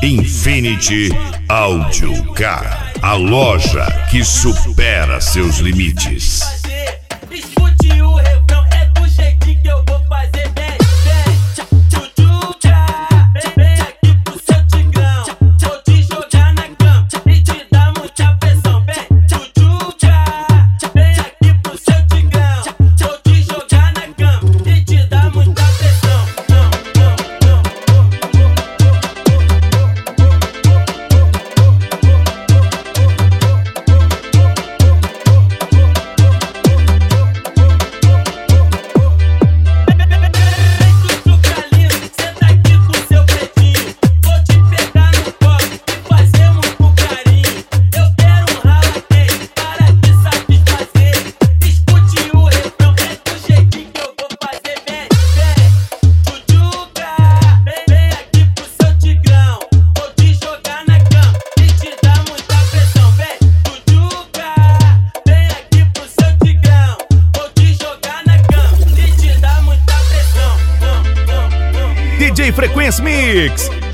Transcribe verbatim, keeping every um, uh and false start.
Infinity Audio Car, a loja que supera seus limites. Escute o refrão, é do jeitinho que eu vou fazer. Vem, vem, tchutchucha. Vem aqui pro seu tigrão. Vou te jogar na cama e te dar muita pressão. Vem, tchutchucha. Vem aqui pro seu tigrão. Vou te jogar na cama e te dar muita pressão. D J Frequência Mix.